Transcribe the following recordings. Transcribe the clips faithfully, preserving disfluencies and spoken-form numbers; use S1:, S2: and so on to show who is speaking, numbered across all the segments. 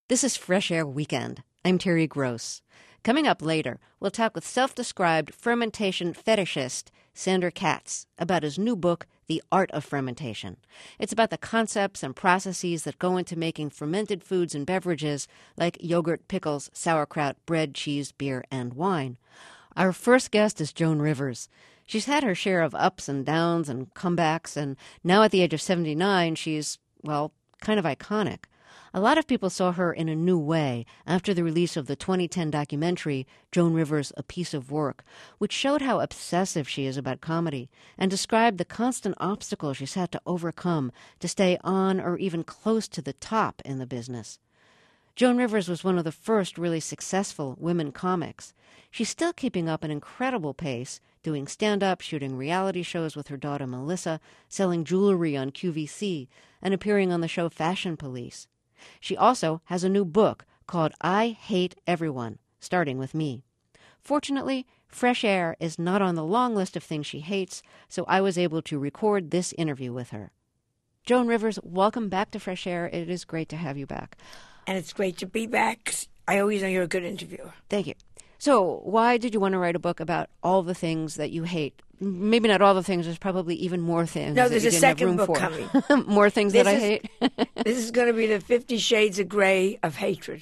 S1: This is Fresh Air Weekend. I'm Terry Gross. Coming up later, we'll talk with self-described fermentation fetishist Sandor Katz about his new book, The Art of Fermentation. It's about the concepts and processes that go into making fermented foods and beverages like yogurt, pickles, sauerkraut, bread, cheese, beer, and wine. Our first guest is Joan Rivers. She's had her share of ups and downs and comebacks, and now at the age of seventy-nine, she's, well, kind of iconic. A lot of people saw her in a new way after the release of the twenty ten documentary, Joan Rivers, A Piece of Work, which showed how obsessive she is about comedy and described the constant obstacles she's had to overcome to stay on or even close to the top in the business. Joan Rivers was one of the first really successful women comics. She's still keeping up an incredible pace, doing stand-up, shooting reality shows with her daughter Melissa, selling jewelry on Q V C, and appearing on the show Fashion Police. She also has a new book called I Hate Everyone, starting with me. Fortunately, Fresh Air is not on the long list of things she hates, so I was able to record this interview with her. Joan Rivers, welcome back to Fresh Air. It is great to have you back.
S2: And it's great to be back. I always know you're a good interviewer.
S1: Thank you. So why did you want to write a book about all the things that you hate? Maybe not all the things. There's probably even more things.
S2: No, there's
S1: that you
S2: a
S1: didn't
S2: second
S1: have room
S2: book
S1: for.
S2: coming.
S1: More things
S2: this
S1: that I
S2: is,
S1: hate.
S2: This is going to be the Fifty Shades of Grey of hatred.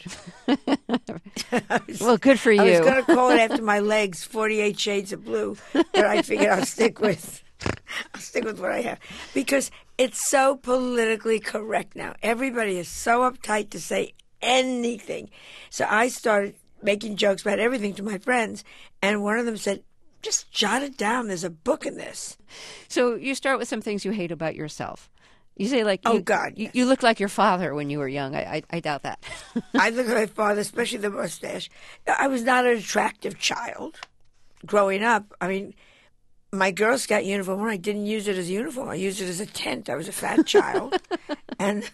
S2: was,
S1: well, good for you.
S2: I was going to call it after my legs, Forty-Eight Shades of Blue, but I figured I'll stick with, I'll stick with what I have because it's so politically correct now. Everybody is so uptight to say anything. So I started making jokes about everything to my friends, and one of them said, just jot it down. There's a book in this.
S1: So you start with some things you hate about yourself. You say, like,
S2: oh,
S1: you,
S2: God,
S1: you,
S2: yes.
S1: you looked like your father when you were young. I, I, I doubt that.
S2: I look like my father, especially the mustache. I was not an attractive child growing up. I mean, my Girl Scout uniform, I didn't use it as a uniform. I used it as a tent. I was a fat child. And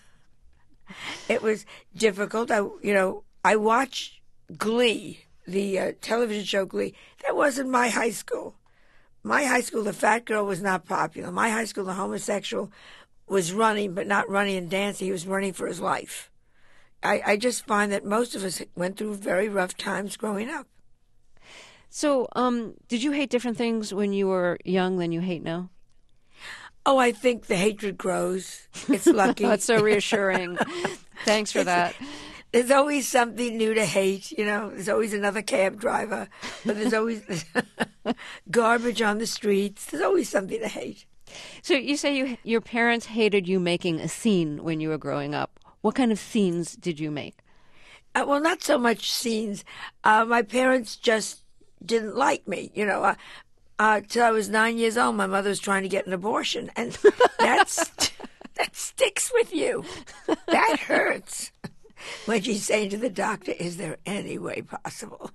S2: it was difficult. I, you know, I watched Glee, the uh, television show Glee. That wasn't my high school. My high school, the fat girl was not popular. My high school, the homosexual was running, but not running and dancing. He was running for his life. I, I just find that most of us went through very rough times growing up.
S1: So, um, did you hate different things when you were young than you hate now?
S2: Oh, I think the hatred grows. It's lucky.
S1: That's so reassuring. Thanks for that.
S2: There's always something new to hate, you know. There's always another cab driver, but there's always garbage on the streets. There's always something to hate.
S1: So you say you, your parents hated you making a scene when you were growing up. What kind of scenes did you make?
S2: Uh, well, not so much scenes. Uh, my parents just didn't like me, you know. Uh, uh, till I was nine years old, my mother was trying to get an abortion, and that's that sticks with you. That hurts. When she's saying to the doctor, is there any way possible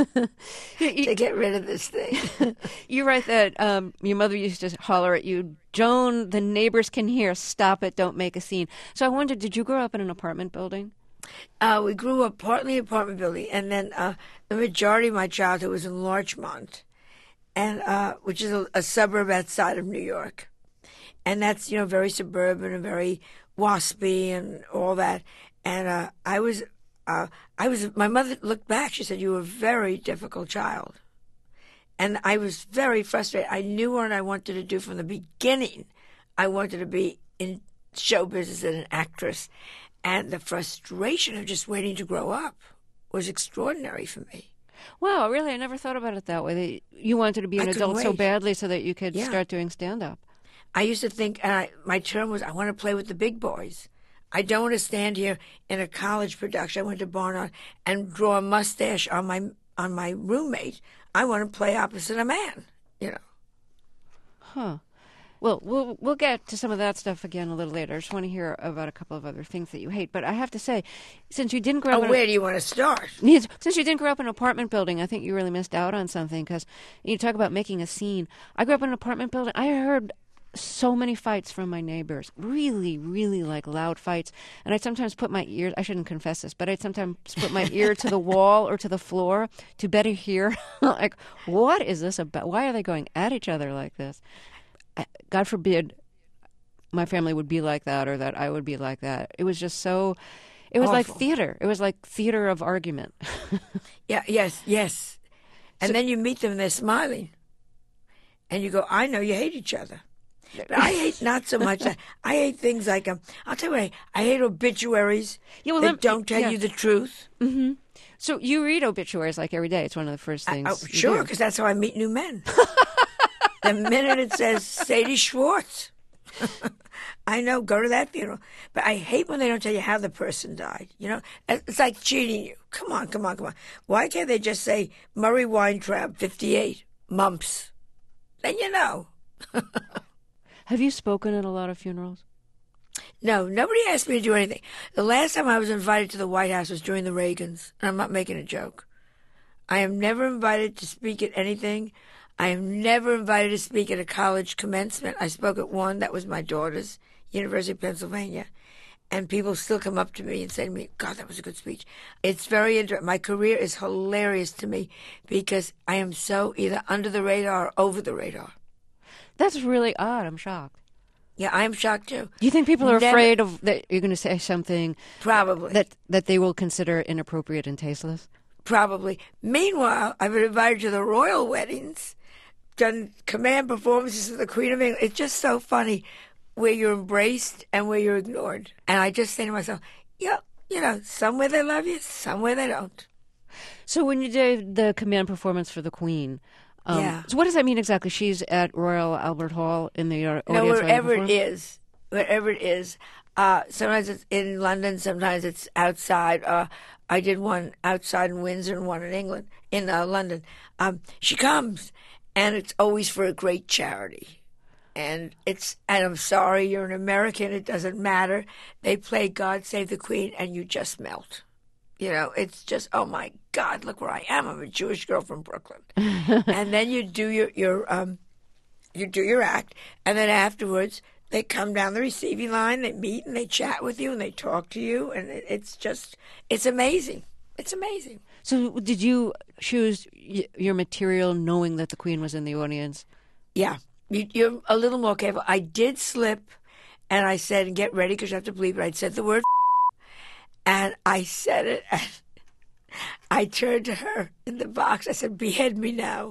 S2: to get rid of this thing?
S1: You write that um, your mother used to holler at you, Joan, the neighbors can hear, stop it, don't make a scene. So I wondered, did you grow up in an apartment building?
S2: Uh, we grew up partly in an apartment building, and then uh, the majority of my childhood was in Larchmont, and uh, which is a, a suburb outside of New York. And that's, you know, very suburban and very waspy and all that. And uh, I was, uh, I was. My mother looked back. She said, "You were a very difficult child," and I was very frustrated. I knew what I wanted to do from the beginning. I wanted to be in show business and an actress, and the frustration of just waiting to grow up was extraordinary for me.
S1: Wow, really? I never thought about it that way. That you wanted to be an
S2: I
S1: adult
S2: couldn't
S1: so
S2: wait.
S1: badly so that you could
S2: Yeah.
S1: start doing stand-up.
S2: I used to think, and I, my term was, I want to play with the big boys. I don't want to stand here in a college production. I went to Barnard and draw a mustache on my on my roommate. I want to play opposite a man, you know.
S1: Huh. Well, we'll we'll get to some of that stuff again a little later. I just want to hear about a couple of other things that you hate. But I have to say, since you didn't grow
S2: Oh,
S1: up in
S2: where
S1: a,
S2: do you want to start?
S1: Yes, since you didn't grow up in an apartment building, I think you really missed out on something. Because you talk about making a scene. I grew up in an apartment building. I heard so many fights from my neighbors, really, really like loud fights. And I'd sometimes put my ear, I shouldn't confess this, but I'd sometimes put my ear to the wall or to the floor to better hear, like, what is this about? Why are they going at each other like this? God forbid my family would be like that or that I would be like that. It was just so, It was like
S2: Awful.
S1: theater. It was like theater of argument.
S2: Yeah, yes, yes. And
S1: So-
S2: then you meet them and they're smiling. And you go, I know you hate each other. But I hate not so much that. I hate things like, um, I'll tell you what, I hate, I hate obituaries
S1: Yeah, well,
S2: that
S1: lem-
S2: don't tell
S1: yeah.
S2: you the truth.
S1: hmm So you read obituaries like every day. It's one of the first things.
S2: Oh,
S1: you
S2: sure,
S1: do.
S2: because that's how I meet new men. The minute it says Sadie Schwartz, I know, go to that funeral. But I hate when they don't tell you how the person died. You know, it's like cheating you. Come on, come on, come on. Why can't they just say Murray Weintraub, fifty-eight, mumps? Then you know.
S1: Have you spoken at a lot of funerals?
S2: No, nobody asked me to do anything. The last time I was invited to the White House was during the Reagans, and I'm not making a joke. I am never invited to speak at anything. I am never invited to speak at a college commencement. I spoke at one that was my daughter's, University of Pennsylvania, and people still come up to me and say to me, God, that was a good speech. It's very interesting. My career is hilarious to me because I am so either under the radar or over the radar.
S1: That's really odd. I'm shocked.
S2: Yeah, I am shocked too.
S1: Do you think people are
S2: Never-
S1: afraid of that you're going to say something
S2: Probably.
S1: that that they will consider inappropriate and tasteless?
S2: Probably. Meanwhile, I've been invited to the royal weddings, done command performances of the Queen of England. It's just so funny where you're embraced and where you're ignored. And I just say to myself, yeah, you know, somewhere they love you, somewhere they don't.
S1: So when you did the command performance for the Queen, um,
S2: Yeah.
S1: so what does that mean exactly? She's at Royal Albert Hall in the uh, audience.
S2: No,
S1: while you
S2: wherever it
S1: perform?
S2: is, wherever it is. Uh, sometimes it's in London, sometimes it's outside. Uh, I did one outside in Windsor and one in England, in uh, London. Um, she comes, and it's always for a great charity. And it's, and I'm sorry, you're an American, it doesn't matter. They play God Save the Queen, and you just melt. You know, it's just, oh my God, look where I am. I'm a Jewish girl from Brooklyn. And then you do your, your, um, you do your act, and then afterwards they come down the receiving line, they meet and they chat with you and they talk to you, and it, it's just, it's amazing. It's amazing.
S1: So did you choose y- your material knowing that the Queen was in the audience?
S2: Yeah, you, you're a little more careful. I did slip, and I said, and get ready because you have to believe it. I said the word, and I said it, and I turned to her in the box. I said, behead me now.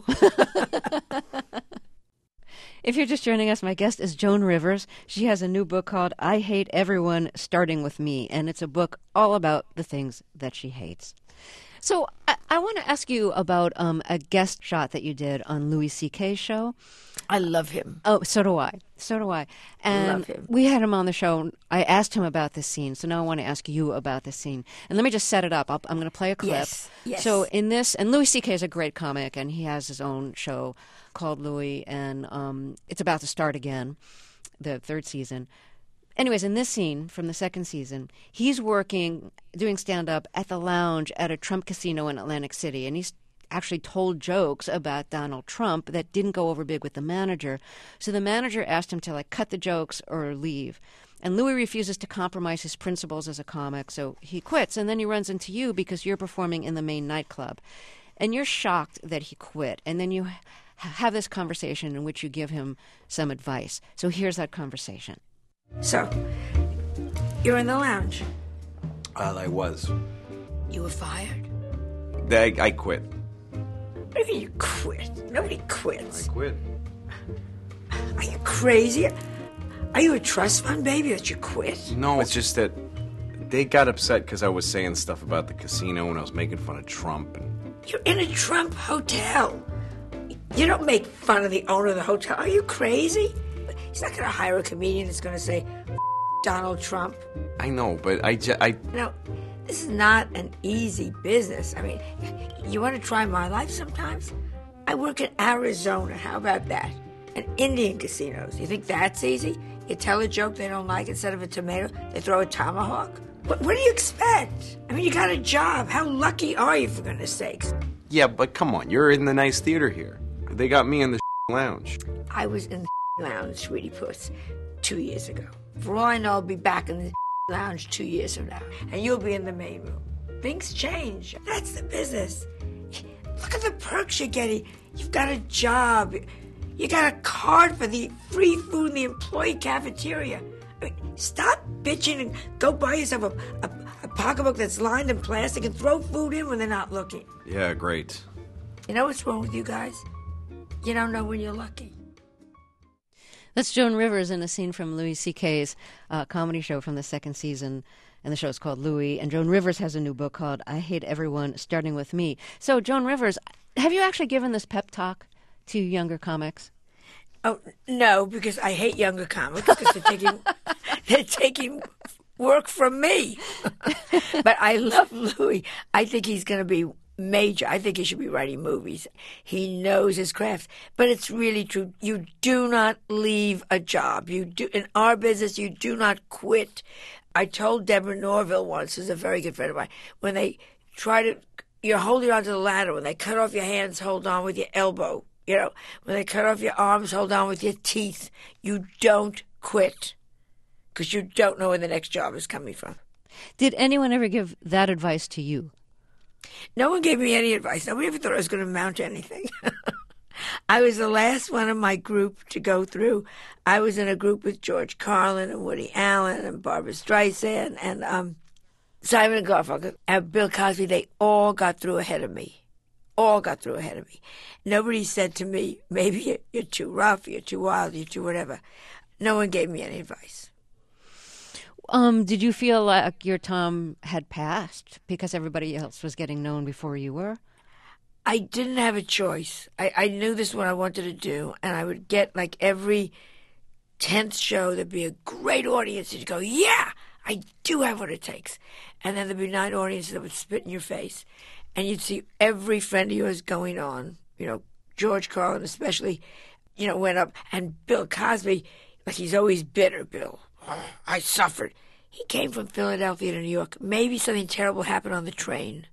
S1: If you're just joining us, my guest is Joan Rivers. She has a new book called I Hate Everyone, Starting With Me, and it's a book all about the things that she hates. So I, I want to ask you about um, a guest shot that you did on Louis C K's show.
S2: I love him.
S1: Oh, so do I. So do I. And
S2: Love him.
S1: we had him on the show. I asked him about this scene, so now I want to ask you about this scene. And let me just set it up. I'll, I'm going to play a clip.
S2: Yes, yes.
S1: So in this, and Louis C K is a great comic, and he has his own show called Louis, and um, it's about to start again, the third season. Anyways, in this scene from the second season, he's working, doing stand-up at the lounge at a Trump casino in Atlantic City, and he's actually told jokes about Donald Trump that didn't go over big with the manager. So the manager asked him to, like, cut the jokes or leave. And Louis refuses to compromise his principles as a comic, so he quits. And then he runs into you because you're performing in the main nightclub. And you're shocked that he quit. And then you ha- have this conversation in which you give him some advice. So here's that conversation.
S2: So, you're in the lounge.
S3: Well, I was.
S2: You were fired.
S3: I, I quit.
S2: What do you mean you quit? Nobody quits.
S3: I quit.
S2: Are you crazy? Are you a trust fund baby that you quit?
S3: No, it's just that they got upset because I was saying stuff about the casino and I was making fun of Trump. And
S2: You're in a Trump hotel. You don't make fun of the owner of the hotel. Are you crazy? He's not going to hire a comedian that's going to say Donald Trump.
S3: I know, but I, ju- I
S2: You know, this is not an easy business. I mean, you want to try my life sometimes? I work in Arizona. How about that? And Indian casinos. You think that's easy? You tell a joke they don't like, instead of a tomato, they throw a tomahawk? What, what do you expect? I mean, you got a job. How lucky are you, for goodness sakes?
S3: yeah, but come on, you're in the nice theater here. They got me in the lounge.
S2: I was in the lounge, Sweetie Puss, two years ago. For all I know, I'll be back in the lounge two years from now, and you'll be in the main room. Things change. That's the business. Look at the perks you're getting. You've got a job. You got a card for the free food in the employee cafeteria. I mean, stop bitching and go buy yourself a, a, a pocketbook that's lined in plastic and throw food in when they're not looking.
S3: Yeah, great.
S2: You know what's wrong with you guys? You don't know when you're lucky.
S1: That's Joan Rivers in a scene from Louis C K's uh, comedy show from the second season. And the show is called Louis. And Joan Rivers has a new book called I Hate Everyone, Starting With Me. So, Joan Rivers, have you actually given this pep talk to younger comics?
S2: Oh, no, because I hate younger comics because they're taking, they're taking work from me. But I love Louis. I think he's going to be major. I think he should be writing movies. He knows his craft. But it's really true. You do not leave a job. You do in our business, you do not quit. I told Deborah Norville once, who's a very good friend of mine, when they try to, you're holding onto the ladder. When they cut off your hands, hold on with your elbow. You know, when they cut off your arms, hold on with your teeth. You don't quit because you don't know where the next job is coming from.
S1: Did anyone ever give that advice to you?
S2: No one gave me any advice. Nobody ever thought I was going to amount to anything. I was the last one in my group to go through. I was in a group with George Carlin and Woody Allen and Barbra Streisand and um, Simon and Garfunkel and Bill Cosby. They all got through ahead of me. All got through ahead of me. Nobody said to me, maybe you're, you're too rough, you're too wild, you're too whatever. No one gave me any advice.
S1: Um, did you feel like your time had passed because everybody else was getting known before you were?
S2: I didn't have a choice. I, I knew this is what I wanted to do, and I would get like every tenth show, there'd be a great audience, and you'd go, yeah, I do have what it takes. And then there'd be nine audiences that would spit in your face, and you'd see every friend of yours going on, you know, George Carlin especially, you know, went up, and Bill Cosby, like he's always bitter, Bill. Oh, I suffered. He came from Philadelphia to New York. Maybe something terrible happened on the train.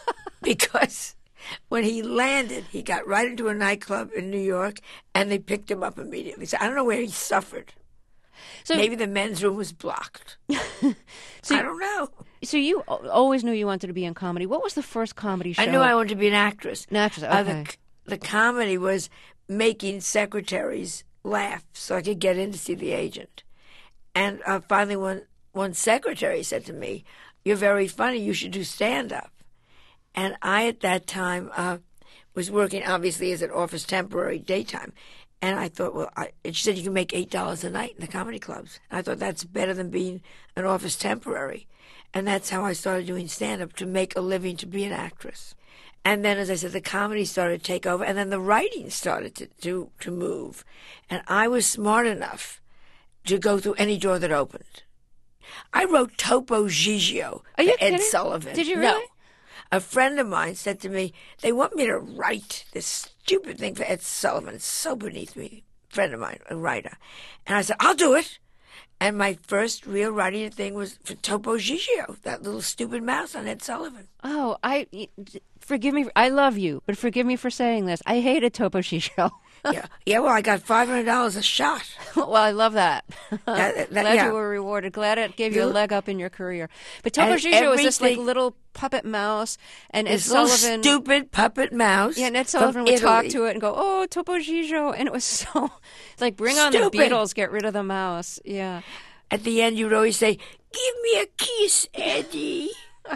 S2: Because when he landed, he got right into a nightclub in New York, and they picked him up immediately. So I don't know where he suffered. So maybe the men's room was blocked. so I don't know.
S1: So you always knew you wanted to be in comedy. What was the first comedy show?
S2: I knew I wanted to be an actress.
S1: An actress, okay.
S2: Uh, the, the comedy was making secretaries laugh so I could get in to see the agent. And uh, finally, one, one secretary said to me, you're very funny, you should do stand-up. And I, at that time, uh, was working, obviously, as an office temporary daytime. And I thought, well, I, and she said you can make eight dollars a night in the comedy clubs. And I thought that's better than being an office temporary. And that's how I started doing stand-up, to make a living, to be an actress. And then, as I said, the comedy started to take over, and then the writing started to, to, to move. And I was smart enough to go through any door that opened. I wrote Topo Gigio for Ed
S1: kidding?
S2: Sullivan.
S1: Did you really?
S2: No. A friend of mine said to me, they want me to write this stupid thing for Ed Sullivan. It's so beneath me. A friend of mine, a writer. And I said, I'll do it. And my first real writing thing was for Topo Gigio, that little stupid mouse on Ed Sullivan.
S1: Oh, I forgive me. I love you, but forgive me for saying this. I hated Topo Gigio.
S2: yeah, yeah. Well, I got five hundred dollars a shot.
S1: Well, I love that.
S2: that, that
S1: Glad
S2: yeah.
S1: you were rewarded. Glad it gave you a leg up in your career. But Topo Gigio was this like little puppet mouse, and Ed Sullivan,
S2: stupid puppet mouse.
S1: Yeah, and Ed Sullivan would Italy. talk to it and go, "Oh, Topo Gigio," and it was so like, bring on stupid. the Beatles, get rid of the mouse. Yeah.
S2: At the end, you'd always say, "Give me a kiss, Eddie,"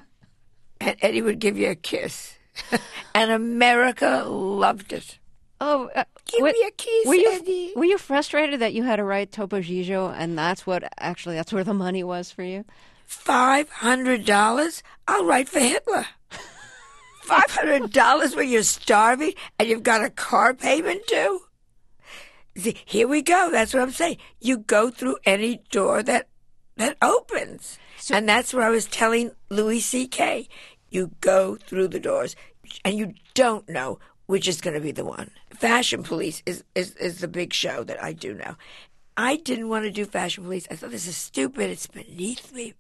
S2: and Eddie would give you a kiss, and America loved it.
S1: Oh, uh,
S2: give
S1: what,
S2: me a kiss,
S1: were you,
S2: Eddie.
S1: Were you frustrated that you had to write Topo Gigio, and that's what actually that's where the money was for you?
S2: Five hundred dollars? I'll write for Hitler. Five hundred dollars when you're starving and you've got a car payment due? See, here we go. That's what I'm saying. You go through any door that that opens. So, and that's what I was telling Louis C K. You go through the doors, and you don't know which is going to be the one. Fashion Police is, is, is the big show that I do now. I didn't want to do Fashion Police. I thought, this is stupid. It's beneath me.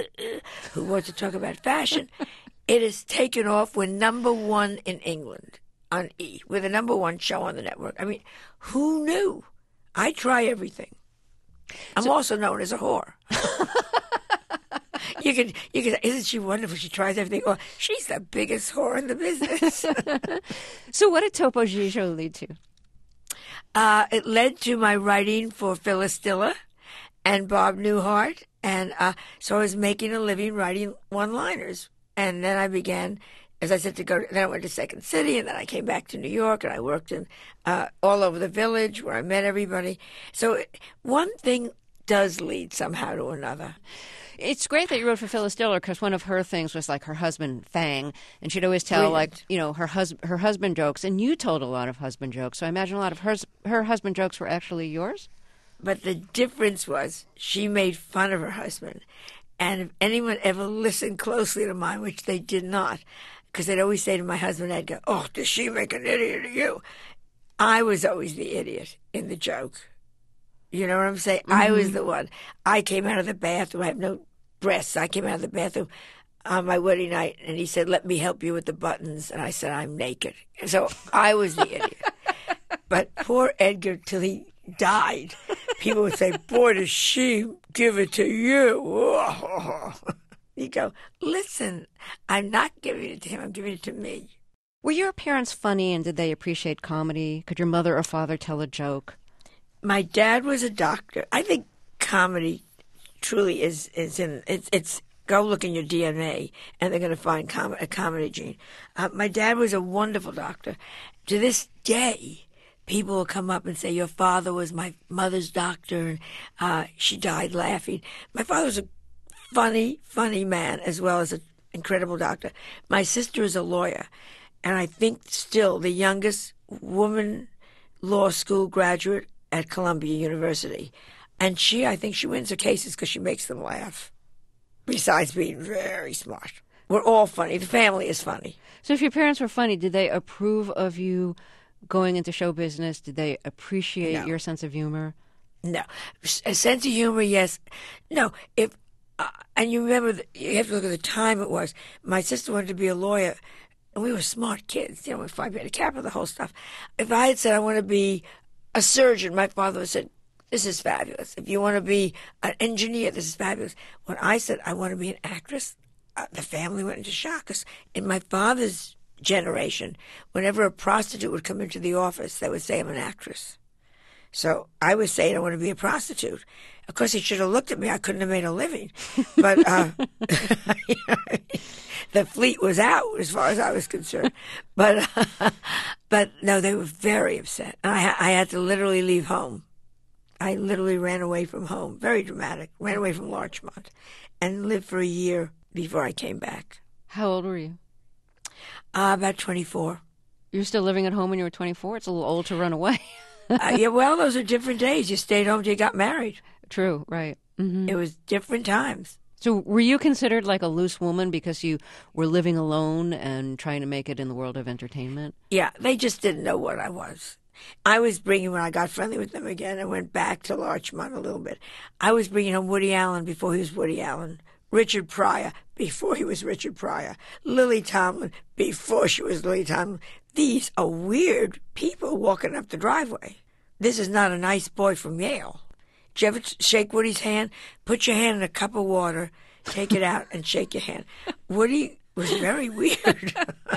S2: Who wants to talk about fashion? It has taken off. We're number one in England on E. We're the number one show on the network. I mean, who knew? I try everything. I'm so, also known as a whore. You can, you can. Isn't she wonderful? She tries everything. Well, she's the biggest whore in the business.
S1: So, what did Topo Gigio lead to?
S2: Uh, it led to my writing for Phyllis Diller, and Bob Newhart. And uh, so I was making a living writing one-liners. And then I began, as I said, to go, then I went to Second City, and then I came back to New York, and I worked in uh, all over the village where I met everybody. So one thing does lead somehow to another.
S1: It's great that you wrote for Phyllis Diller, because one of her things was like her husband Fang, and she'd always tell
S2: Brilliant.
S1: like you know her hus- her husband jokes, and you told a lot of husband jokes. So I imagine a lot of hers her husband jokes were actually yours.
S2: But the difference was she made fun of her husband, and if anyone ever listened closely to mine, which they did not, because they'd always say to my husband, I'd go, "Oh, does she make an idiot of you?" I was always the idiot in the joke. You know what I'm saying? Mm-hmm. I was the one. I came out of the bathroom. I have no breasts. I came out of the bathroom on my wedding night, and he said, "Let me help you with the buttons." And I said, "I'm naked." And so I was the idiot. But poor Edgar, till he died, people would say, "Boy, does she give it to you." You go, "Listen, I'm not giving it to him. I'm giving it to me."
S1: Were your parents funny, and did they appreciate comedy? Could your mother or father tell a joke?
S2: My dad was a doctor. I think comedy truly is, is in, it's, it's, go look in your D N A, and they're going to find com- a comedy gene. Uh, my dad was a wonderful doctor. To this day, people will come up and say, "Your father was my mother's doctor, and uh, she died laughing." My father was a funny, funny man, as well as an incredible doctor. My sister is a lawyer, and I think still the youngest woman law school graduate at Columbia University. And she, I think she wins her cases because she makes them laugh, besides being very smart. We're all funny. The family is funny.
S1: So if your parents were funny, did they approve of you going into show business? Did they appreciate
S2: No.
S1: your sense of humor?
S2: No. A sense of humor, yes. No. If uh, and you remember, the, you have to look at the time it was. My sister wanted to be a lawyer, and we were smart kids, you know, with Phi Beta Kappa, the whole stuff. If I had said I want to be a surgeon, my father would have said, "This is fabulous. If you want to be an engineer, this is fabulous." When I said I want to be an actress, uh, the family went into shock. 'Cause in my father's generation, whenever a prostitute would come into the office, they would say, "I'm an actress." So I was saying I want to be a prostitute. Of course, he should have looked at me. I couldn't have made a living. But uh, the fleet was out as far as I was concerned. But uh, but no, they were very upset. And I, I had to literally leave home. I literally ran away from home. Very dramatic. Ran away from Larchmont and lived for a year before I came back.
S1: How old were you?
S2: Uh, about twenty-four.
S1: You were still living at home when you were twenty-four? It's a little old to run away.
S2: uh, yeah, well, those are different days. You stayed home till you got married.
S1: True, right. Mm-hmm.
S2: It was different times.
S1: So were you considered like a loose woman because you were living alone and trying to make it in the world of entertainment?
S2: Yeah, they just didn't know what I was. I was bringing, when I got friendly with them again, I went back to Larchmont a little bit. I was bringing home Woody Allen before he was Woody Allen, Richard Pryor before he was Richard Pryor, Lily Tomlin before she was Lily Tomlin. These are weird people walking up the driveway. This is not a nice boy from Yale. Did you ever shake Woody's hand? Put your hand in a cup of water, take it out, and shake your hand. Woody was very weird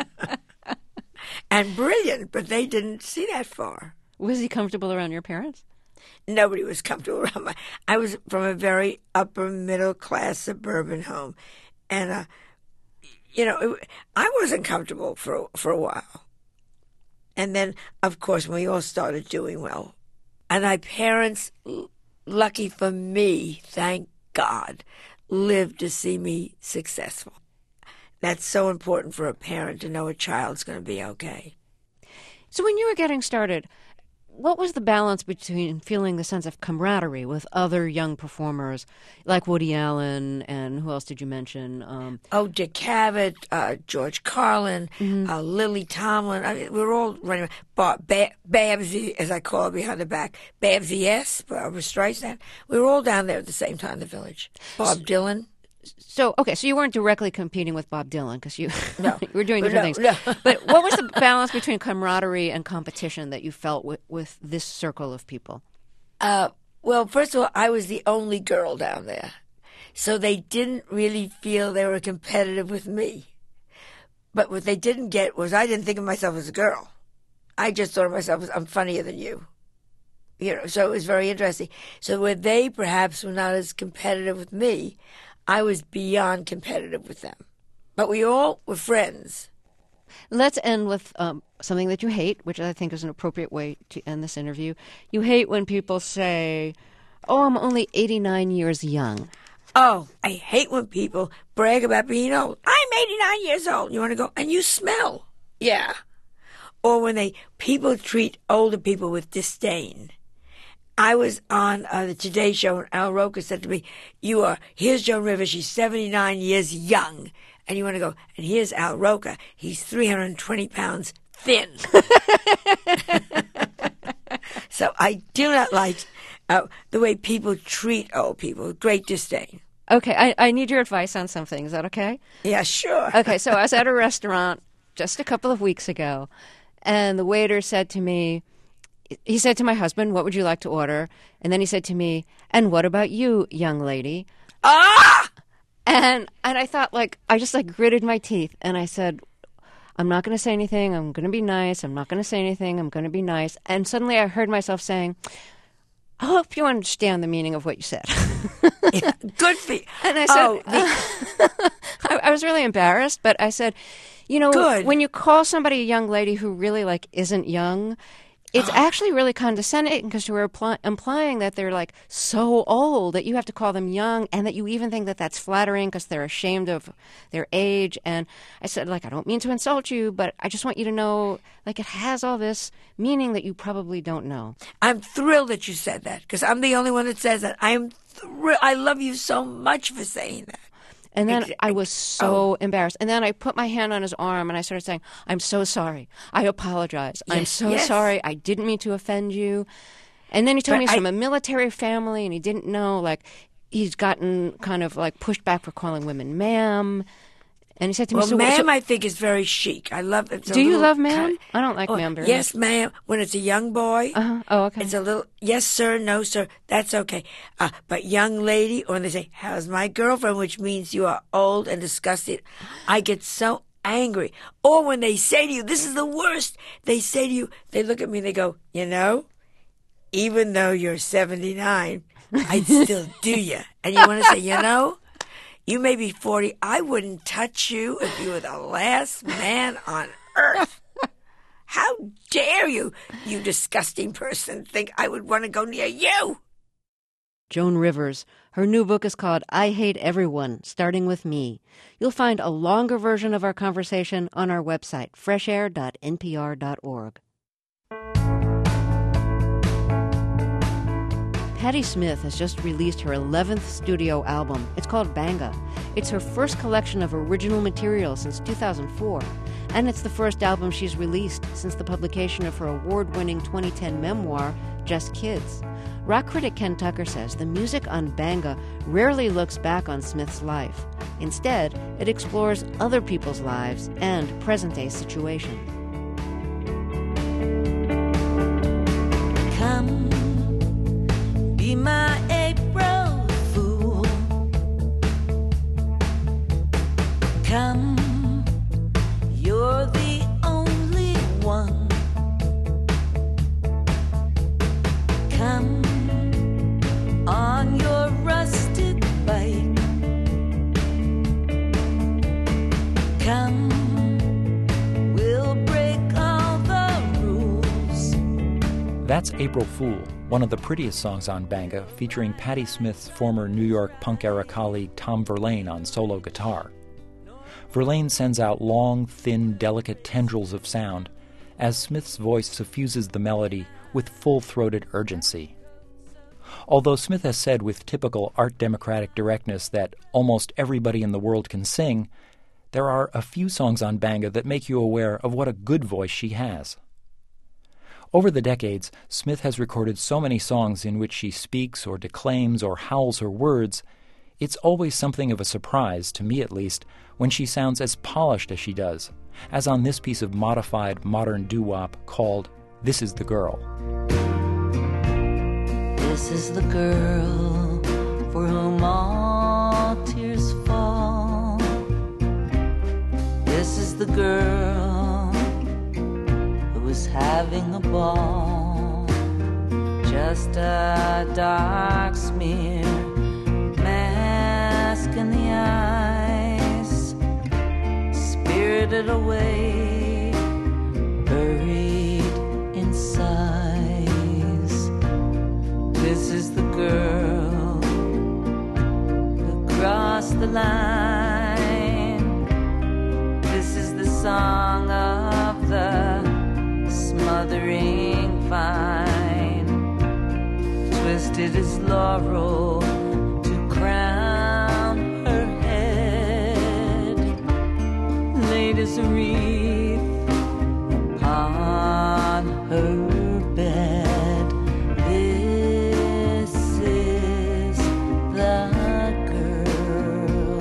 S2: and brilliant, but they didn't see that far.
S1: Was he comfortable around your parents?
S2: Nobody was comfortable around my... I was from a very upper middle class suburban home, and uh, you know, it, I wasn't comfortable for for a while. And then, of course, we all started doing well, and my parents, lucky for me, thank God, lived to see me successful. That's so important for a parent to know a child's going to be okay.
S1: So when you were getting started, what was the balance between feeling the sense of camaraderie with other young performers like Woody Allen and who else did you mention? Um,
S2: oh, Dick Cavett, uh, George Carlin, mm-hmm. uh, Lily Tomlin. I mean, we were all running around. Bob, ba- Babsy, as I call her behind the back. Babsy S., Barbara Streisand. We were all down there at the same time in the village. Bob so, Dylan.
S1: So, okay, so you weren't directly competing with Bob Dylan because you,
S2: no.
S1: you were doing different
S2: no,
S1: things.
S2: No.
S1: But what was the balance between camaraderie and competition that you felt with, with this circle of people?
S2: Uh, well, first of all, I was the only girl down there. So they didn't really feel they were competitive with me. But what they didn't get was I didn't think of myself as a girl. I just thought of myself as, I'm funnier than you. You know, so it was very interesting. So where they perhaps were not as competitive with me, I was beyond competitive with them. But we all were friends.
S1: Let's end with um, something that you hate, which I think is an appropriate way to end this interview. You hate when people say, oh, I'm only eighty-nine years young.
S2: Oh, I hate when people brag about being old. I'm eighty-nine years old. You want to go? And you smell. Yeah. Or when they people treat older people with disdain. I was on uh, the Today Show, and Al Roker said to me, you are, here's Joan Rivers, she's seventy-nine years young. And you want to go, and here's Al Roker, he's three hundred twenty pounds thin. So I do not like uh, the way people treat old people with great disdain.
S1: Okay, I, I need your advice on something. Is that okay?
S2: Yeah, sure.
S1: Okay, so I was at a restaurant just a couple of weeks ago, and the waiter said to me, he said to my husband, what would you like to order? And then he said to me, and what about you, young lady?
S2: Ah!
S1: And and I thought, like, I just, like, gritted my teeth. And I said, I'm not going to say anything. I'm going to be nice. I'm not going to say anything. I'm going to be nice. And suddenly I heard myself saying, I hope you understand the meaning of what you said.
S2: Yeah, good for you.
S1: And I said,
S2: oh, the-
S1: I, I was really embarrassed, but I said, you know,
S2: Good.
S1: when you call somebody a young lady who really, like, isn't young, it's actually really condescending because you're imply- implying that they're, like, so old that you have to call them young, and that you even think that that's flattering because they're ashamed of their age. And I said, like, I don't mean to insult you, but I just want you to know, like, it has all this meaning that you probably don't know.
S2: I'm thrilled that you said that, because I'm the only one that says that. I am thrilled. I love you so much for saying that.
S1: And then
S2: Ex-
S1: I was so
S2: oh.
S1: embarrassed. And then I put my hand on his arm and I started saying, I'm so sorry. I apologize. I'm
S2: Yes,
S1: so
S2: yes.
S1: sorry. I didn't mean to offend you. And then he told
S2: But
S1: me he's
S2: I-
S1: from a military family and he didn't know, like, he's gotten kind of, like, pushed back for calling women ma'am. And he said to me,
S2: Well,
S1: so,
S2: ma'am,
S1: so
S2: I think is very chic. I love it.
S1: do you love ma'am? I don't like
S2: Oh,
S1: ma'am very
S2: yes,
S1: much.
S2: ma'am. When it's a young boy,
S1: Uh-huh. Oh, okay.
S2: it's a little, yes, sir, no, sir. That's okay. Uh, but young lady, or when they say, how's my girlfriend, which means you are old and disgusted, I get so angry. Or when they say to you, this is the worst, they say to you, they look at me and they go, you know, even though you're seventy-nine, I'd still do you. And you want to say, you know, you may be forty. I wouldn't touch you if you were the last man on earth. How dare you, you disgusting person, think I would want to go near you?
S1: Joan Rivers. Her new book is called I Hate Everyone, Starting With Me. You'll find a longer version of our conversation on our website, fresh air dot n p r dot org. Patti Smith has just released her eleventh studio album. It's called Banga. It's her first collection of original material since two thousand four, and it's the first album she's released since the publication of her award-winning twenty ten memoir, Just Kids. Rock critic Ken Tucker says the music on Banga rarely looks back on Smith's life. Instead, it explores other people's lives and present-day situations.
S4: Come, be my April fool. Come, you're the only one. Come on your rusted bike. Come, we'll break all the rules.
S5: That's April Fool, one of the prettiest songs on Banga, featuring Patti Smith's former New York punk-era colleague Tom Verlaine on solo guitar. Verlaine sends out long, thin, delicate tendrils of sound as Smith's voice suffuses the melody with full-throated urgency. Although Smith has said with typical art democratic directness that almost everybody in the world can sing, there are a few songs on Banga that make you aware of what a good voice she has. Over the decades, Smith has recorded so many songs in which she speaks or declaims or howls her words, it's always something of a surprise, to me at least, when she sounds as polished as she does, as on this piece of modified modern doo-wop called This Is the Girl.
S4: This is the girl for whom all tears fall. This is the girl who is having a ball. just a dark smear, mask in the eyes, spirited away, buried in sighs. This is the girl who crossed the line. This is the song of the smothering vine, twisted as laurel to crown her head, laid as a wreath upon her bed. This is the girl.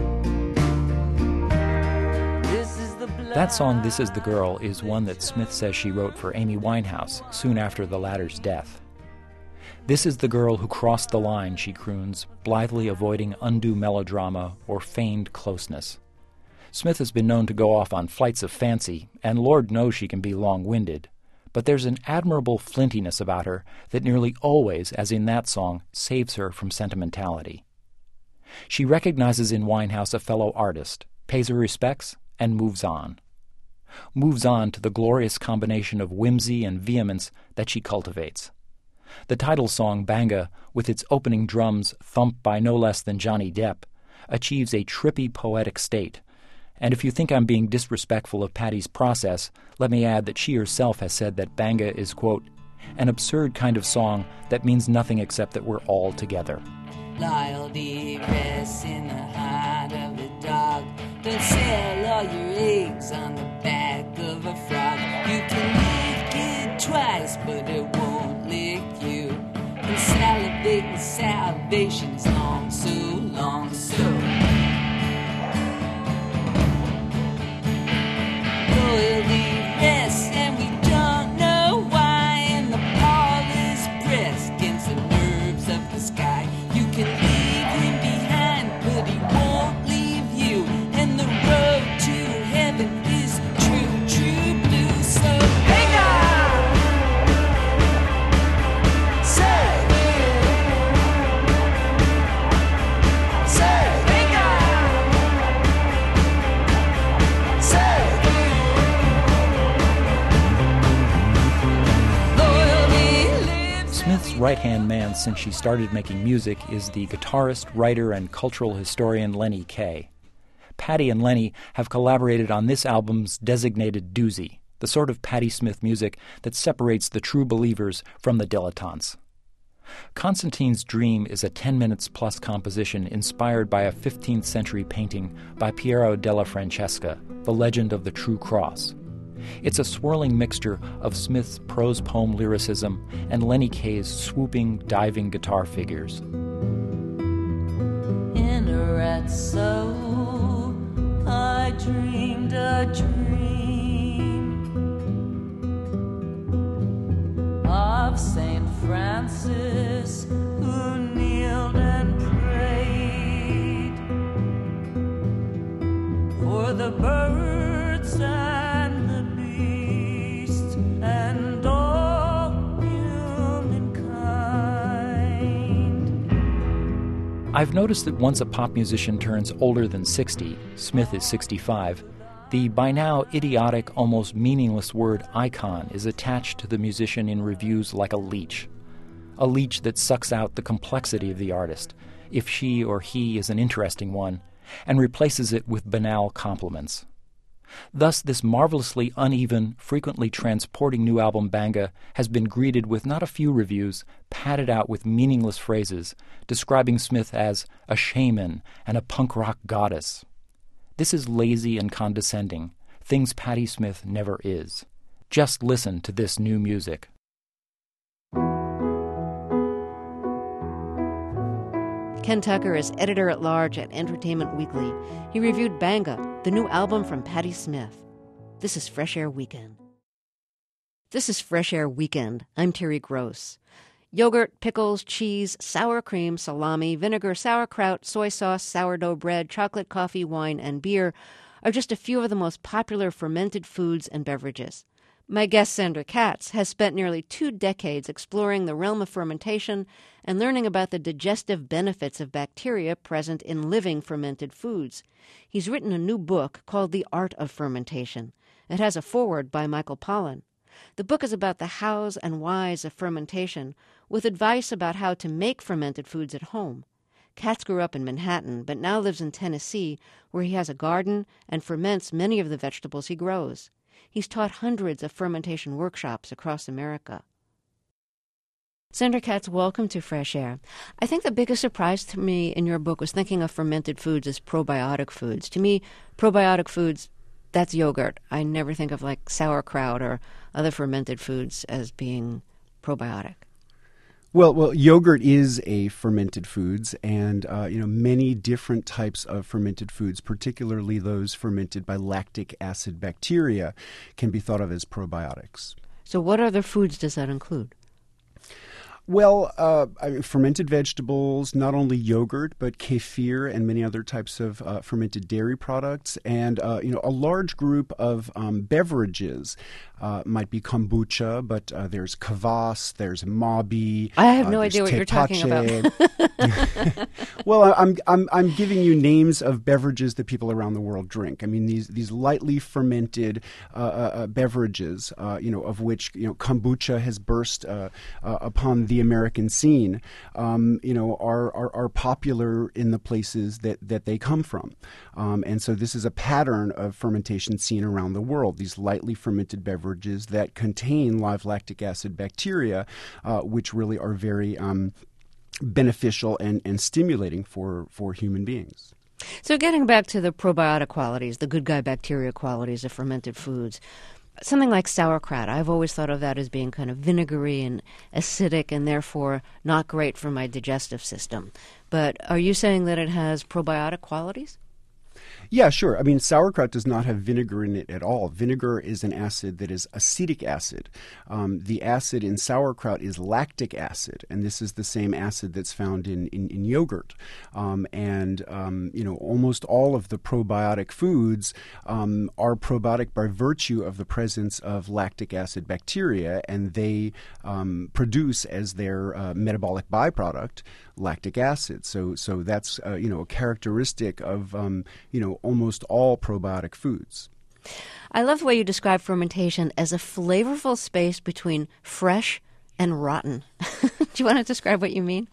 S4: This is the blood.
S5: That song, This Is the Girl, is one that Smith says she wrote for Amy Winehouse soon after the latter's death. This is the girl who crossed the line, she croons, blithely avoiding undue melodrama or feigned closeness. Smith has been known to go off on flights of fancy, and Lord knows she can be long-winded, but there's an admirable flintiness about her that nearly always, as in that song, saves her from sentimentality. She recognizes in Winehouse a fellow artist, pays her respects, and moves on. Moves on to the glorious combination of whimsy and vehemence that she cultivates. The title song, Banga, with its opening drums thumped by no less than Johnny Depp, achieves a trippy poetic state. And if you think I'm being disrespectful of Patti's process, let me add that she herself has said that Banga is, quote, an absurd kind of song that means nothing except that we're all together.
S4: Loyalty rests in the heart of the dog. Don't sell all your eggs on the back of a frog. You can lick it twice, but it won't lick you. And salivate and salivation's long, so long, so. Loyalty rests, and we don't know why. And the ball is pressed against the nerves of the sky. You can leave him behind, but he won't leave you. And the road to heaven is true, true blue. So Banga! Say! Say! Banga! Say! Loyalty lives.
S5: Smith's right-hand man since she started making music is the guitarist, writer, and cultural historian Lenny Kaye. Patti and Lenny have collaborated on this album's designated doozy, the sort of Patti Smith music that separates the true believers from the dilettantes. Constantine's Dream is a ten minutes plus composition inspired by a fifteenth century painting by Piero della Francesca, The Legend of the True Cross. It's a swirling mixture of Smith's prose poem lyricism and Lenny Kaye's swooping, diving guitar figures.
S4: In a rat soul, I dreamed a dream of Saint Francis who kneeled and prayed for the birds and the beasts and all humankind.
S5: I've noticed that once a pop musician turns older than sixty, Smith is sixty-five, the by now idiotic, almost meaningless word icon is attached to the musician in reviews like a leech. A leech that sucks out the complexity of the artist, if she or he is an interesting one, and replaces it with banal compliments. Thus, this marvelously uneven, frequently transporting new album Banga has been greeted with not a few reviews padded out with meaningless phrases, describing Smith as a shaman and a punk rock goddess. This is lazy and condescending, things Patti Smith never is. Just listen to this new music.
S1: Ken Tucker is editor-at-large at Entertainment Weekly. He reviewed Banga, the new album from Patti Smith. This is Fresh Air Weekend. This is Fresh Air Weekend. I'm Terry Gross. Yogurt, pickles, cheese, sour cream, salami, vinegar, sauerkraut, soy sauce, sourdough bread, chocolate, coffee, wine, and beer are just a few of the most popular fermented foods and beverages. My guest, Sandra Katz, has spent nearly two decades exploring the realm of fermentation and learning about the digestive benefits of bacteria present in living fermented foods. He's written a new book called The Art of Fermentation. It has a foreword by Michael Pollan. The book is about the hows and whys of fermentation, with advice about how to make fermented foods at home. Katz grew up in Manhattan, but now lives in Tennessee, where he has a garden and ferments many of the vegetables he grows. He's taught hundreds of fermentation workshops across America. Sandra Katz, welcome to Fresh Air. I think the biggest surprise to me in your book was thinking of fermented foods as probiotic foods. To me, probiotic foods, that's yogurt. I never think of like sauerkraut or other fermented foods as being probiotic.
S6: Well, well, yogurt is a fermented foods, and uh, you know many different types of fermented foods, particularly those fermented by lactic acid bacteria, can be thought of as probiotics.
S1: So, what other foods does that include?
S6: Well, uh, I mean, fermented vegetables, not only yogurt, but kefir and many other types of uh, fermented dairy products, and uh, you know a large group of um, beverages. Uh, might be kombucha, but uh, there's kvass, there's mabi.
S1: I have
S6: uh,
S1: no idea what you're talking about.
S6: Well, I'm I'm I'm giving you names of beverages that people around the world drink. I mean these these lightly fermented uh, uh, beverages, uh, you know, of which you know kombucha has burst uh, uh, upon the American scene. Um, you know, are, are are popular in the places that that they come from, um, and so this is a pattern of fermentation seen around the world. These lightly fermented beverages that contain live lactic acid bacteria, uh, which really are very um, beneficial and, and stimulating for, for human beings.
S1: So getting back to the probiotic qualities, the good guy bacteria qualities of fermented foods, something like sauerkraut, I've always thought of that as being kind of vinegary and acidic and therefore not great for my digestive system. But are you saying that it has probiotic qualities?
S6: Yeah, sure. I mean, sauerkraut does not have vinegar in it at all. Vinegar is an acid that is acetic acid. Um, the acid in sauerkraut is lactic acid, and this is the same acid that's found in, in, in yogurt. Um, and, um, you know, almost all of the probiotic foods um, are probiotic by virtue of the presence of lactic acid bacteria, and they um, produce as their uh, metabolic byproduct lactic acid. So, so that's, uh, you know, a characteristic of, um, you know, almost all probiotic foods.
S1: I love the way you describe fermentation as a flavorful space between fresh and rotten. Do you want to describe what you mean?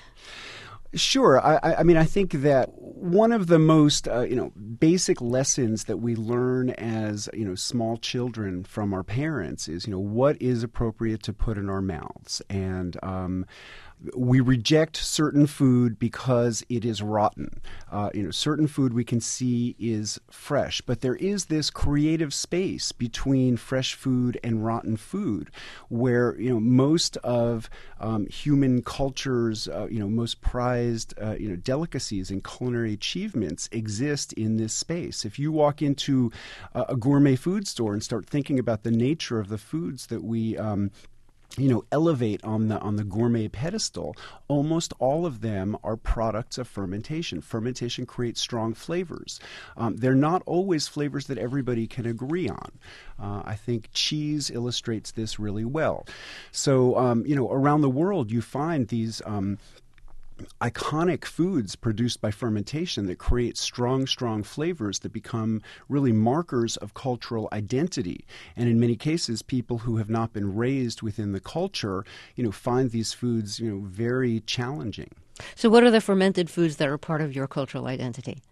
S6: Sure. I, I mean, I think that one of the most, uh, you know, basic lessons that we learn as, you know, small children from our parents is, you know, what is appropriate to put in our mouths. And, um, we reject certain food because it is rotten. Uh, you know, certain food we can see is fresh, but there is this creative space between fresh food and rotten food, where you know most of um, human culture's uh, you know most prized uh, you know delicacies and culinary achievements exist in this space. If you walk into a, a gourmet food store and start thinking about the nature of the foods that we um, you know, elevate on the on the gourmet pedestal, almost all of them are products of fermentation. Fermentation creates strong flavors. Um, they're not always flavors that everybody can agree on. Uh, I think cheese illustrates this really well. So, um, you know, around the world, you find these Um, iconic foods produced by fermentation that create strong, strong flavors that become really markers of cultural identity. And in many cases, people who have not been raised within the culture, you know, find these foods, you know, very challenging.
S1: So what are the fermented foods that are part of your cultural identity?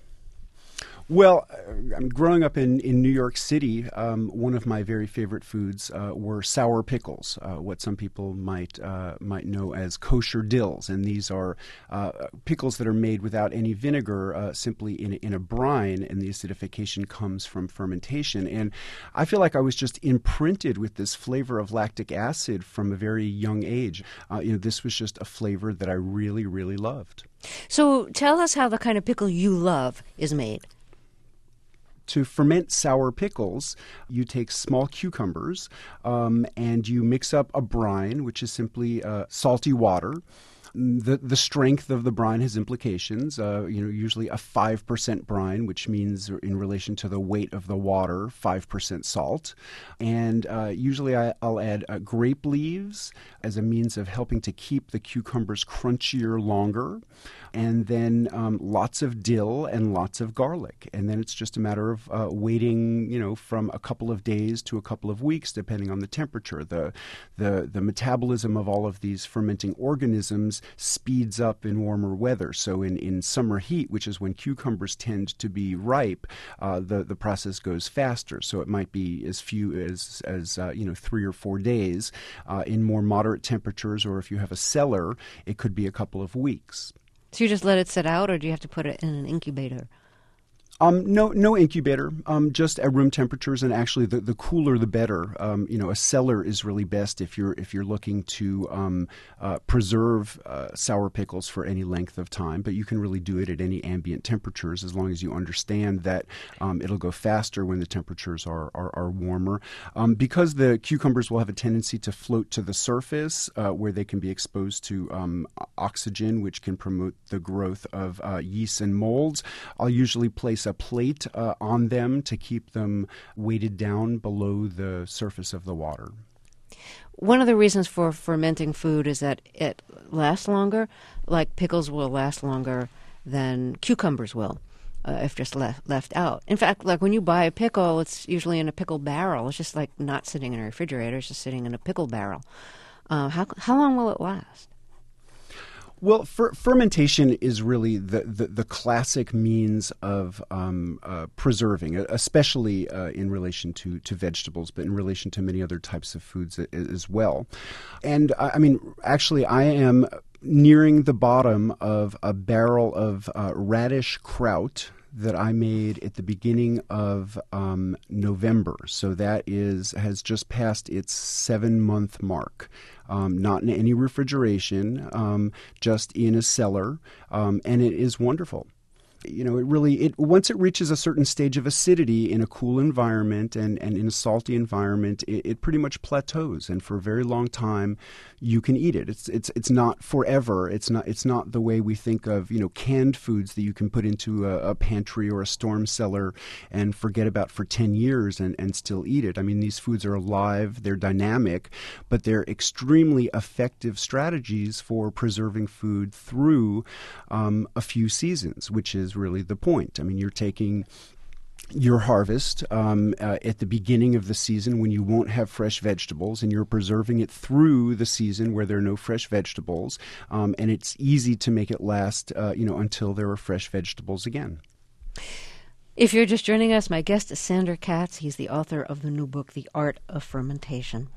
S6: Well, I mean, growing up in, in New York City, um, one of my very favorite foods uh, were sour pickles, uh, what some people might uh, might know as kosher dills. And these are uh, pickles that are made without any vinegar, uh, simply in, in a brine, and the acidification comes from fermentation. And I feel like I was just imprinted with this flavor of lactic acid from a very young age. Uh, you know, this was just a flavor that I really, really loved.
S1: So tell us how the kind of pickle you love is made.
S6: To ferment sour pickles, you take small cucumbers um, and you mix up a brine, which is simply uh, salty water. The the strength of the brine has implications. Uh, you know, usually a five percent brine, which means in relation to the weight of the water, five percent salt. And uh, usually I, I'll add uh, grape leaves as a means of helping to keep the cucumbers crunchier longer. And then um, lots of dill and lots of garlic. And then it's just a matter of uh, waiting, you know, from a couple of days to a couple of weeks, depending on the temperature. The, the, the metabolism of all of these fermenting organisms speeds up in warmer weather. So in, in summer heat, which is when cucumbers tend to be ripe, uh, the, the process goes faster. So it might be as few as, as uh, you know, three or four days. Uh, in more moderate temperatures, or if you have a cellar, it could be a couple of weeks.
S1: So you just let it sit out, or do you have to put it in an incubator?
S6: Um, no, no incubator, um, just at room temperatures, and actually, the, the cooler the better. Um, you know, a cellar is really best if you're if you're looking to um, uh, preserve uh, sour pickles for any length of time. But you can really do it at any ambient temperatures, as long as you understand that um, it'll go faster when the temperatures are are, are warmer. Um, because the cucumbers will have a tendency to float to the surface, uh, where they can be exposed to um, oxygen, which can promote the growth of uh, yeasts and molds. I'll usually place a plate uh, on them to keep them weighted down below the surface of the water.
S1: One of the reasons for fermenting food is that it lasts longer. Like pickles will last longer than cucumbers will uh, if just left, left out. In fact, like when you buy a pickle, it's usually in a pickle barrel. It's just like not sitting in a refrigerator. It's just sitting in a pickle barrel. Uh, how, how long will it last?
S6: Well, fer- fermentation is really the, the, the classic means of um, uh, preserving, especially uh, in relation to, to vegetables, but in relation to many other types of foods as well. And I mean, actually, I am nearing the bottom of a barrel of uh, radish kraut that I made at the beginning of um, November. So that is has just passed its seven-month mark. Um, not in any refrigeration, um, just in a cellar, um, and it is wonderful. You know, it really, it once it reaches a certain stage of acidity in a cool environment and, and in a salty environment, it, it pretty much plateaus, and for a very long time, you can eat it. It's it's it's not forever. It's not it's not the way we think of, you know, canned foods that you can put into a, a pantry or a storm cellar and forget about for ten years and, and still eat it. I mean, these foods are alive, they're dynamic, but they're extremely effective strategies for preserving food through um, a few seasons, which is really the point. I mean, you're taking your harvest um, uh, at the beginning of the season when you won't have fresh vegetables, and you're preserving it through the season where there are no fresh vegetables, um, and it's easy to make it last, uh, you know, until there are fresh vegetables again.
S1: If you're just joining us, my guest is Sandor Katz. He's the author of the new book, The Art of Fermentation.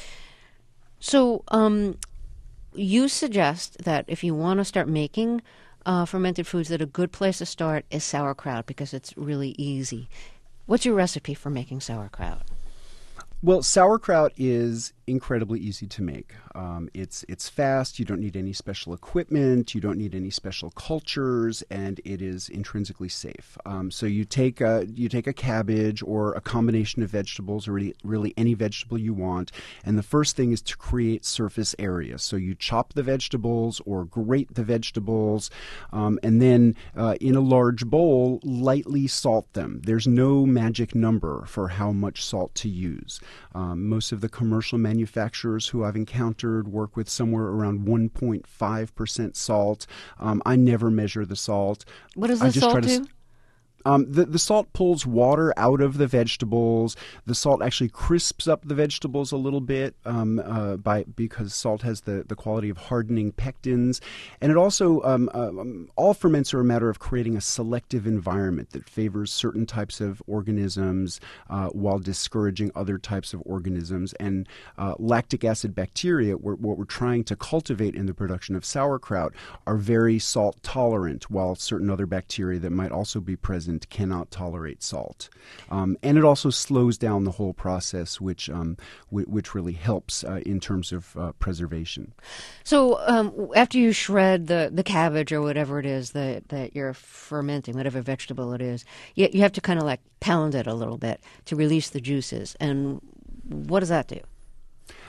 S1: So, um, you suggest that if you want to start making Uh, fermented foods, that a good place to start is sauerkraut because it's really easy. What's your recipe for making sauerkraut?
S6: Well, sauerkraut is incredibly easy to make. Um, it's it's fast. You don't need any special equipment. You don't need any special cultures, and it is intrinsically safe. Um, so you take a you take a cabbage or a combination of vegetables, or really, really any vegetable you want. And the first thing is to create surface area. So you chop the vegetables or grate the vegetables, um, and then uh, in a large bowl, lightly salt them. There's no magic number for how much salt to use. Um, most of the commercial manufacturers who I've encountered work with somewhere around one point five percent salt. Um, I never measure the salt.
S1: What does
S6: I
S1: the
S6: just
S1: salt
S6: try to
S1: do?
S6: Um, the, the salt pulls water out of the vegetables. The salt actually crisps up the vegetables a little bit um, uh, by because salt has the, the quality of hardening pectins. And it also, um, uh, all ferments are a matter of creating a selective environment that favors certain types of organisms uh, while discouraging other types of organisms. And uh, lactic acid bacteria, what we're trying to cultivate in the production of sauerkraut, are very salt tolerant, while certain other bacteria that might also be present cannot tolerate salt. Um, and it also slows down the whole process, which um, w- which really helps uh, in terms of uh, preservation.
S1: So um, after you shred the, the cabbage or whatever it is that, that you're fermenting, whatever vegetable it is, you, you have to kind of like pound it a little bit to release the juices. And what does that do?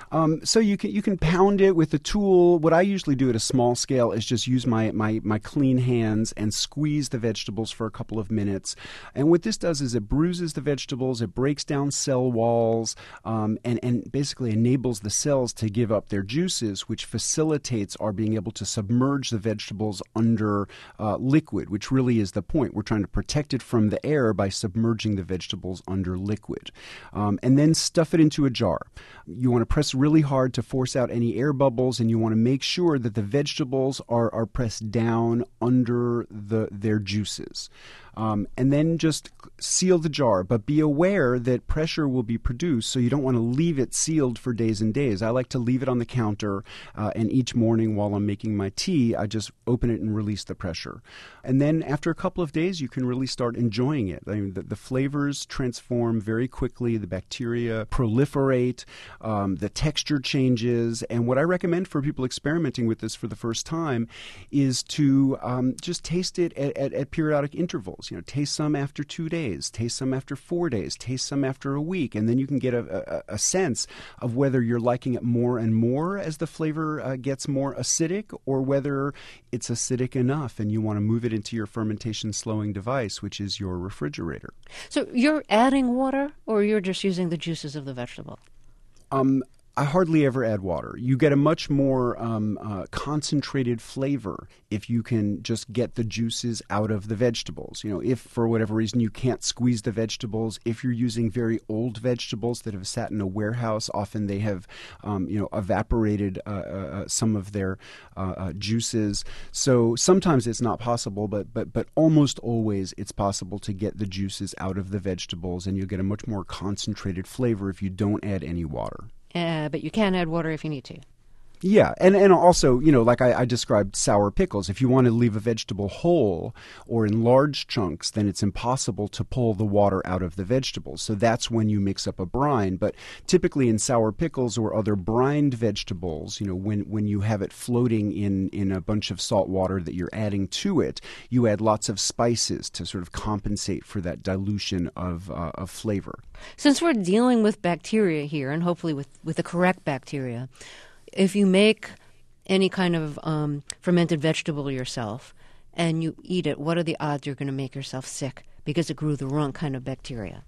S6: Um, so you can you can pound it with a tool. What I usually do at a small scale is just use my, my, my clean hands and squeeze the vegetables for a couple of minutes. And what this does is it bruises the vegetables, it breaks down cell walls, um, and, and basically enables the cells to give up their juices, which facilitates our being able to submerge the vegetables under uh, liquid, which really is the point. We're trying to protect it from the air by submerging the vegetables under liquid. Um, and then stuff it into a jar. You want to press really hard to force out any air bubbles, and you want to make sure that the vegetables are, are pressed down under the their juices. Um, and then just seal the jar, but be aware that pressure will be produced, so you don't want to leave it sealed for days and days. I like to leave it on the counter, uh, and each morning while I'm making my tea, I just open it and release the pressure. And then after a couple of days, you can really start enjoying it. I mean, the, the flavors transform very quickly, the bacteria proliferate, um, the texture changes, and what I recommend for people experimenting with this for the first time is to um, just taste it at, at, at periodic intervals. You know, taste some after two days, taste some after four days, taste some after a week, and then you can get a, a, a sense of whether you're liking it more and more as the flavor uh, gets more acidic, or whether it's acidic enough and you want to move it into your fermentation slowing device, which is your refrigerator.
S1: So you're adding water, or you're just using the juices of the vegetable?
S6: Um, I hardly ever add water. You get a much more um, uh, concentrated flavor if you can just get the juices out of the vegetables. You know, if for whatever reason you can't squeeze the vegetables, if you're using very old vegetables that have sat in a warehouse, often they have, um, you know, evaporated uh, uh, some of their uh, uh, juices. So sometimes it's not possible, but but but almost always it's possible to get the juices out of the vegetables, and you'll get a much more concentrated flavor if you don't add any water.
S1: Uh, but you can add water if you need to.
S6: Yeah, and, and also, you know, like I, I described sour pickles, if you want to leave a vegetable whole or in large chunks, then it's impossible to pull the water out of the vegetables. So that's when you mix up a brine. But typically in sour pickles or other brined vegetables, you know, when, when you have it floating in, in a bunch of salt water that you're adding to it, you add lots of spices to sort of compensate for that dilution of, uh, of flavor.
S1: Since we're dealing with bacteria here, and hopefully with, with the correct bacteria, if you make any kind of um, fermented vegetable yourself and you eat it, what are the odds you're going to make yourself sick because it grew the wrong kind of bacteria?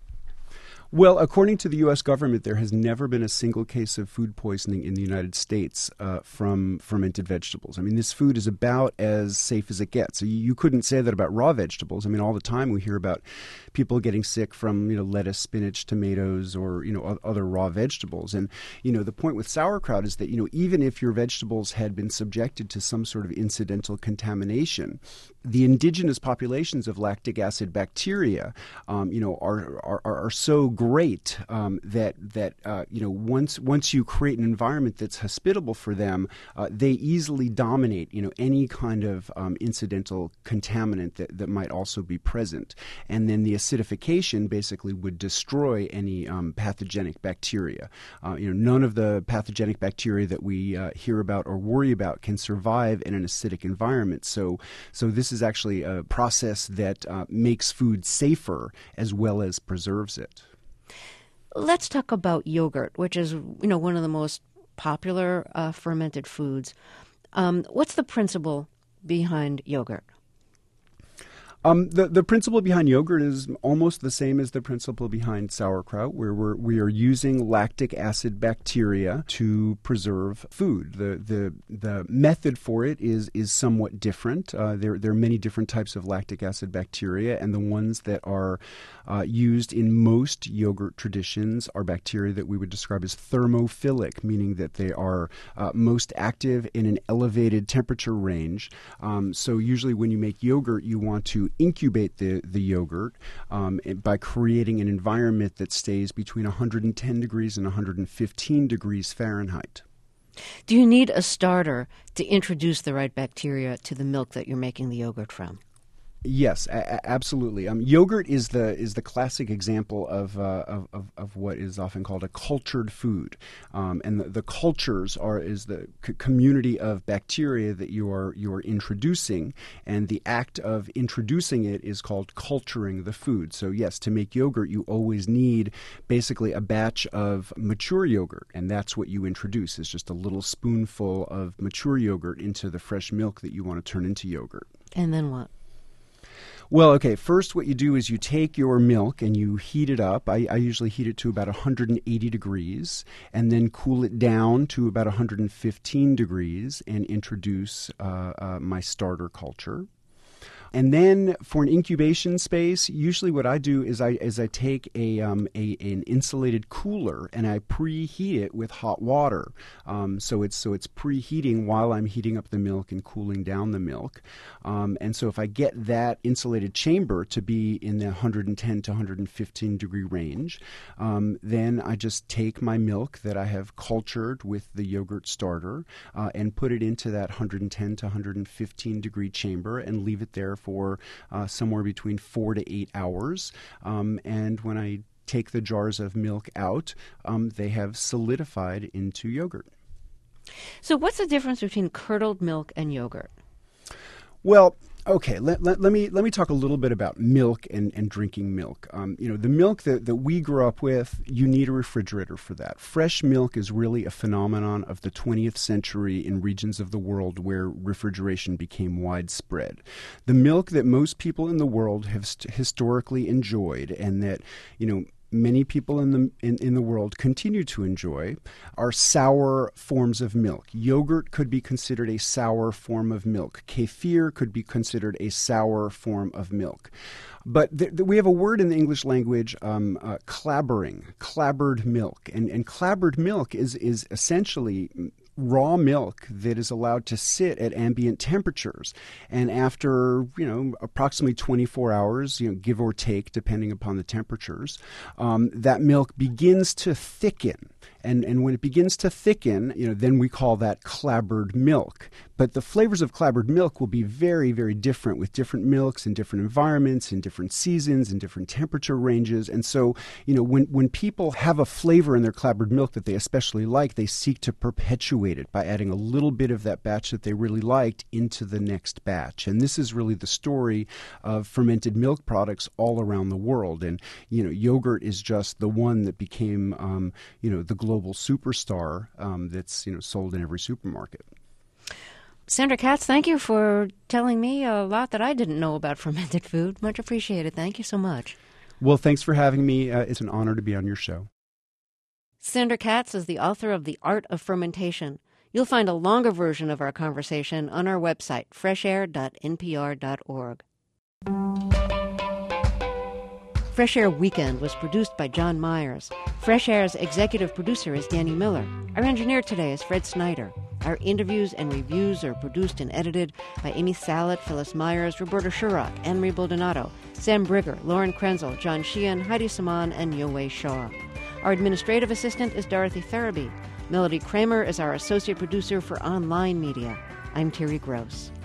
S6: Well, according to the U S government, there has never been a single case of food poisoning in the United States uh, from fermented vegetables. I mean, this food is about as safe as it gets. So you, you couldn't say that about raw vegetables. I mean, all the time we hear about people getting sick from, you know, lettuce, spinach, tomatoes, or, you know, other raw vegetables. And, you know, the point with sauerkraut is that, you know, even if your vegetables had been subjected to some sort of incidental contamination, the indigenous populations of lactic acid bacteria, um, you know, are, are, are so great um, that that uh, you know once once you create an environment that's hospitable for them, uh, they easily dominate you know any kind of um, incidental contaminant that, that might also be present, and then the acidification basically would destroy any um, pathogenic bacteria. Uh, you know, none of the pathogenic bacteria that we uh, hear about or worry about can survive in an acidic environment. So so this is actually a process that uh, makes food safer as well as preserves it.
S1: Let's talk about yogurt, which is, you know, one of the most popular uh, fermented foods. Um, what's the principle behind yogurt?
S6: Um, the, the principle behind yogurt is almost the same as the principle behind sauerkraut, where we're, we are using lactic acid bacteria to preserve food. The the the method for it is is somewhat different. Uh, there there are many different types of lactic acid bacteria, and the ones that are uh, used in most yogurt traditions are bacteria that we would describe as thermophilic, meaning that they are uh, most active in an elevated temperature range. Um, so usually when you make yogurt, you want to incubate the, the yogurt um, by creating an environment that stays between one hundred ten degrees and one hundred fifteen degrees Fahrenheit.
S1: Do you need a starter to introduce the right bacteria to the milk that you're making the yogurt from?
S6: Yes, a- a- absolutely. Um, yogurt is the is the classic example of, uh, of, of of what is often called a cultured food, um, and the, the cultures are is the c- community of bacteria that you are you are introducing, and the act of introducing it is called culturing the food. So yes, to make yogurt, you always need basically a batch of mature yogurt, and that's what you introduce is just a little spoonful of mature yogurt into the fresh milk that you want to turn into yogurt.
S1: And then what?
S6: Well, okay, first what you do is you take your milk and you heat it up. I, I usually heat it to about one hundred eighty degrees and then cool it down to about one hundred fifteen degrees and introduce uh, uh, my starter culture. And then for an incubation space, usually what I do is I is I take a, um, a an insulated cooler and I preheat it with hot water. Um, so it's so it's preheating while I'm heating up the milk and cooling down the milk. Um, and so if I get that insulated chamber to be in the one hundred ten to one hundred fifteen degree range, um, then I just take my milk that I have cultured with the yogurt starter uh, and put it into that one hundred ten to one hundred fifteen degree chamber and leave it there for uh, somewhere between four to eight hours. Um, and when I take the jars of milk out, um, they have solidified into yogurt.
S1: So what's the difference between curdled milk and yogurt?
S6: Well, okay, let, let, let me let me talk a little bit about milk and, and drinking milk. Um, you know, the milk that, that we grew up with, you need a refrigerator for that. Fresh milk is really a phenomenon of the twentieth century in regions of the world where refrigeration became widespread. The milk that most people in the world have st- historically enjoyed and that, you know, many people in the in, in the world continue to enjoy are sour forms of milk. Yogurt could be considered a sour form of milk. Kefir could be considered a sour form of milk. But th- th- we have a word in the English language, um, uh, clabbering, clabbered milk. And, and clabbered milk is, is essentially raw milk that is allowed to sit at ambient temperatures. And after, you know, approximately twenty-four hours, you know, give or take, depending upon the temperatures, um, that milk begins to thicken. And and when it begins to thicken, you know, then we call that clabbered milk. But the flavors of clabbered milk will be very, very different with different milks in different environments, in different seasons, in different temperature ranges. And so, you know, when, when people have a flavor in their clabbered milk that they especially like, they seek to perpetuate it by adding a little bit of that batch that they really liked into the next batch. And this is really the story of fermented milk products all around the world. And, you know, yogurt is just the one that became, um, you know, the global superstar um, that's, you know, sold in every supermarket.
S1: Sandra Katz, thank you for telling me a lot that I didn't know about fermented food. Much appreciated. Thank you so much.
S6: Well, thanks for having me. Uh, it's an honor to be on your show.
S1: Sandra Katz is the author of The Art of Fermentation. You'll find a longer version of our conversation on our website, fresh air dot n p r dot org. Fresh Air Weekend was produced by John Myers. Fresh Air's executive producer is Danny Miller. Our engineer today is Fred Snyder. Our interviews and reviews are produced and edited by Amy Salet, Phyllis Myers, Roberta Shurrock, Anne-Marie Baldonado, Sam Brigger, Lauren Krenzel, John Sheehan, Heidi Saman, and Yowei Shaw. Our administrative assistant is Dorothy Farabee. Melody Kramer is our associate producer for online media. I'm Terry Gross.